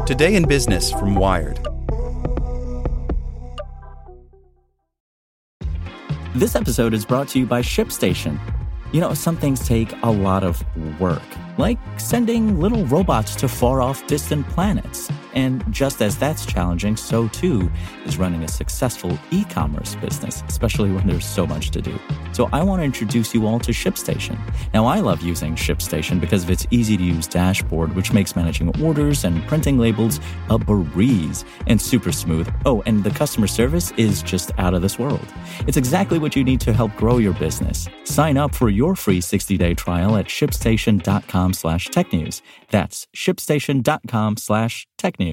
Today in Business from Wired. This episode is brought to you by ShipStation. You know, some things take a lot of work, like sending little robots to far-off distant planets. And just as that's challenging, so too is running a successful e-commerce business, especially when there's so much to do. So I want to introduce you all to ShipStation. Now, I love using ShipStation because of its easy-to-use dashboard, which makes managing orders and printing labels a breeze and super smooth. Oh, and the customer service is just out of this world. It's exactly what you need to help grow your business. Sign up for your free 60-day trial at shipstation.com/technews. That's shipstation.com/technews.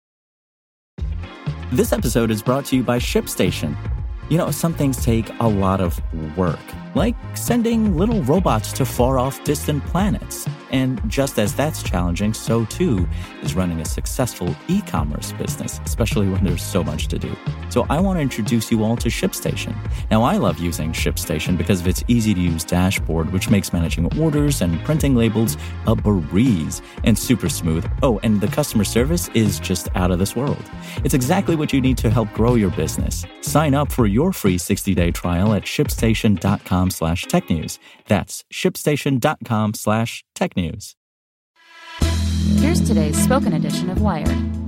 This episode is brought to you by ShipStation. You know, some things take a lot of work, like sending little robots to far-off distant planets. And just as that's challenging, so too is running a successful e-commerce business, especially when there's so much to do. So I want to introduce you all to ShipStation. Now, I love using ShipStation because of its easy-to-use dashboard, which makes managing orders and printing labels a breeze and super smooth. Oh, and the customer service is just out of this world. It's exactly what you need to help grow your business. Sign up for your free 60-day trial at shipstation.com/technews. That's shipstation.com/technews. Here's today's spoken edition of Wired.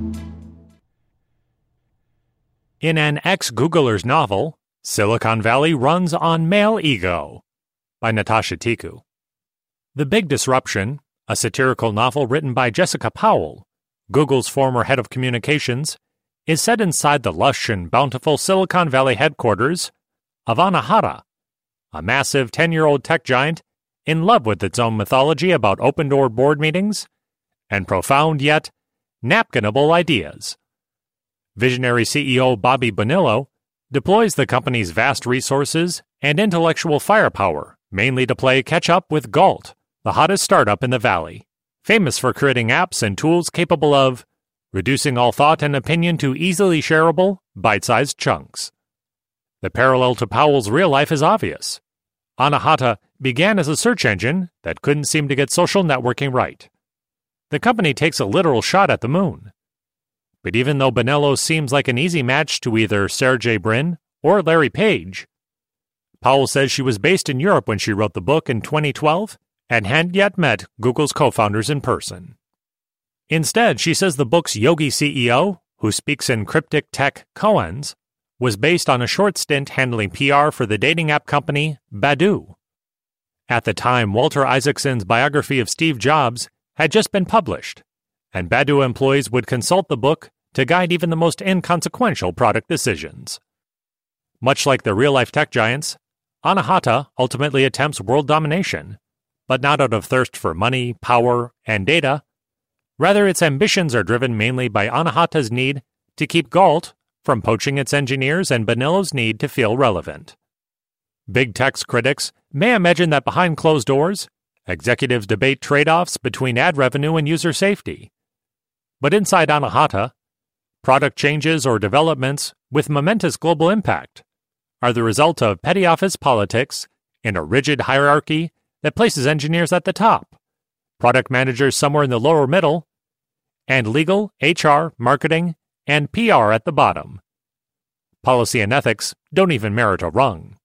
In an ex-Googler's novel, Silicon Valley runs on male ego, by Natasha Tiku. The Big Disruption, a satirical novel written by Jessica Powell, Google's former head of communications, is set inside the lush and bountiful Silicon Valley headquarters of Anahata, a massive 10-year-old tech giant in love with its own mythology about open-door board meetings and profound yet napkinable ideas. Visionary CEO Bobby Bonillo deploys the company's vast resources and intellectual firepower mainly to play catch-up with Galt, the hottest startup in the valley, famous for creating apps and tools capable of reducing all thought and opinion to easily shareable, bite-sized chunks. The parallel to Powell's real life is obvious. Anahata began as a search engine that couldn't seem to get social networking right. The company takes a literal shot at the moon. But even though Bonillo seems like an easy match to either Sergey Brin or Larry Page, Powell says she was based in Europe when she wrote the book in 2012 and hadn't yet met Google's co-founders in person. Instead, she says the book's Yogi CEO, who speaks in cryptic tech koans, was based on a short stint handling PR for the dating app company Badoo. At the time, Walter Isaacson's biography of Steve Jobs had just been published, and Badoo employees would consult the book to guide even the most inconsequential product decisions. Much like the real-life tech giants, Anahata ultimately attempts world domination, but not out of thirst for money, power, and data. Rather, its ambitions are driven mainly by Anahata's need to keep Galt from poaching its engineers and Bonillo's need to feel relevant. Big tech's critics may imagine that behind closed doors, executives debate trade-offs between ad revenue and user safety. But inside Anahata, product changes or developments with momentous global impact are the result of petty office politics in a rigid hierarchy that places engineers at the top, product managers somewhere in the lower middle, and legal, HR, marketing, and PR at the bottom. Policy and ethics don't even merit a rung.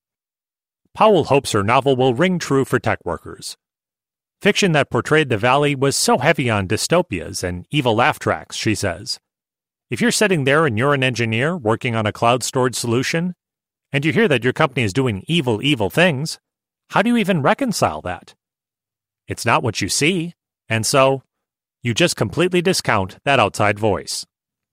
Powell hopes her novel will ring true for tech workers. Fiction that portrayed the Valley was so heavy on dystopias and evil laugh tracks, she says. If you're sitting there and you're an engineer working on a cloud storage solution, and you hear that your company is doing evil things, how do you even reconcile that? It's not what you see, and so you just completely discount that outside voice.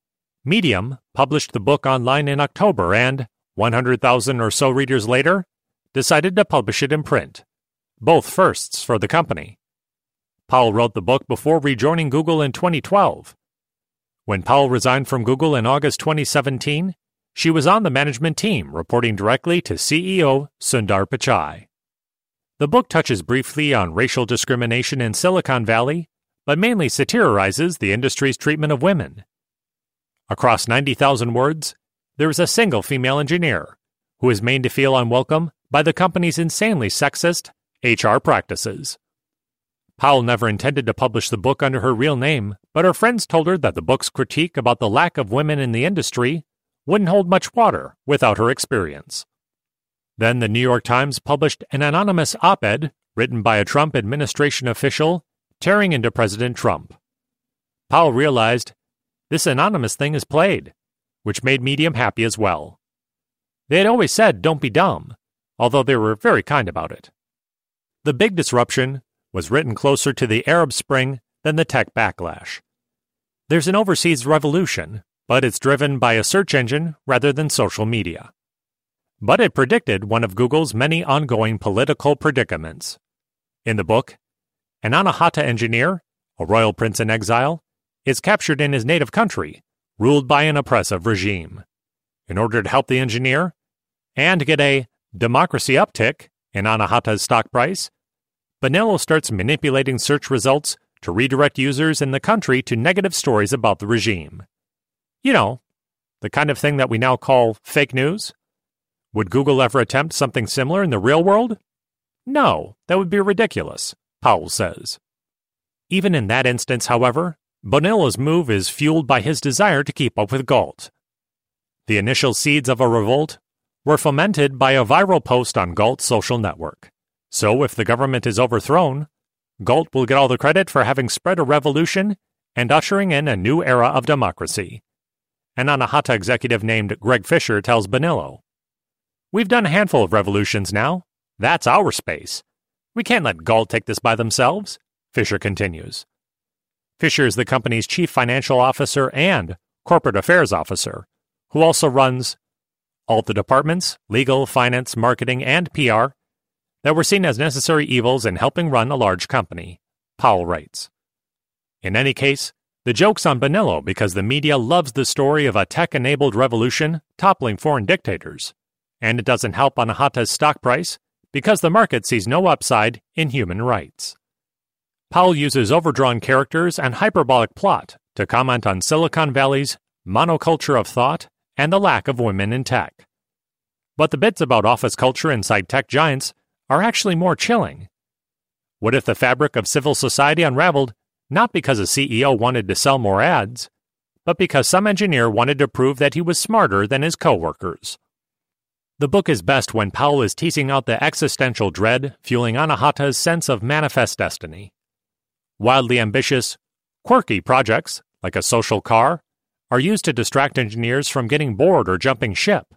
Medium published the book online in October and, 100,000 or so readers later, decided to publish it in print. Both firsts for the company. Powell wrote the book before rejoining Google in 2012. When Powell resigned from Google in August 2017, she was on the management team reporting directly to CEO Sundar Pichai. The book touches briefly on racial discrimination in Silicon Valley, but mainly satirizes the industry's treatment of women. Across 90,000 words, there is a single female engineer who is made to feel unwelcome by the company's insanely sexist HR practices. Powell never intended to publish the book under her real name, but her friends told her that the book's critique about the lack of women in the industry wouldn't hold much water without her experience. Then the New York Times published an anonymous op-ed written by a Trump administration official tearing into President Trump. Powell realized, this anonymous thing is played, which made Medium happy as well. They had always said, don't be dumb, although they were very kind about it. The Big Disruption was written closer to the Arab Spring than the tech backlash. There's an overseas revolution, but it's driven by a search engine rather than social media. But it predicted one of Google's many ongoing political predicaments. In the book, an Anahata engineer, a royal prince in exile, is captured in his native country, ruled by an oppressive regime. In order to help the engineer, and get a democracy uptick in Anahata's stock price, Bonillo starts manipulating search results to redirect users in the country to negative stories about the regime. You know, the kind of thing that we now call fake news. Would Google ever attempt something similar in the real world? No, that would be ridiculous, Powell says. Even in that instance, however, Bonillo's move is fueled by his desire to keep up with Galt. The initial seeds of a revolt were fomented by a viral post on Galt's social network. So if the government is overthrown, Galt will get all the credit for having spread a revolution and ushering in a new era of democracy. An Anahata executive named Greg Fisher tells Bonillo, "We've done a handful of revolutions now. That's our space. We can't let Galt take this by themselves," Fisher continues. Fisher is the company's chief financial officer and corporate affairs officer, who also runs all the departments, legal, finance, marketing, and PR, that were seen as necessary evils in helping run a large company, Powell writes. In any case, the joke's on Bonillo because the media loves the story of a tech-enabled revolution toppling foreign dictators, and it doesn't help Anahata's stock price because the market sees no upside in human rights. Powell uses overdrawn characters and hyperbolic plot to comment on Silicon Valley's monoculture of thought and the lack of women in tech. But the bits about office culture inside tech giants are actually more chilling. What if the fabric of civil society unraveled not because a CEO wanted to sell more ads, but because some engineer wanted to prove that he was smarter than his coworkers? The book is best when Powell is teasing out the existential dread fueling Anahata's sense of manifest destiny. Wildly ambitious, quirky projects, like a social car, are used to distract engineers from getting bored or jumping ship.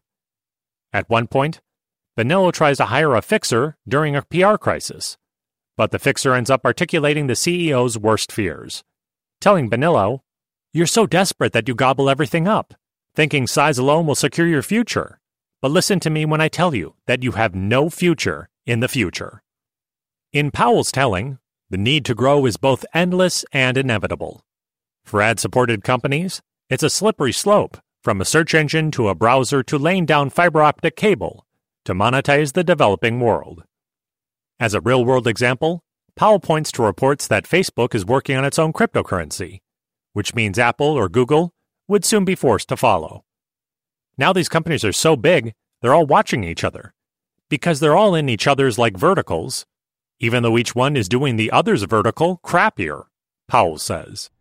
At one point, Bonillo tries to hire a fixer during a PR crisis, but the fixer ends up articulating the CEO's worst fears, telling Bonillo, "You're so desperate that you gobble everything up, thinking size alone will secure your future. But listen to me when I tell you that you have no future in the future." In Powell's telling, the need to grow is both endless and inevitable. For ad-supported companies, it's a slippery slope, from a search engine to a browser to laying down fiber optic cable to monetize the developing world. As a real-world example, Powell points to reports that Facebook is working on its own cryptocurrency, which means Apple or Google would soon be forced to follow. Now these companies are so big, they're all watching each other, because they're all in each other's like verticals, even though each one is doing the other's vertical crappier, Powell says.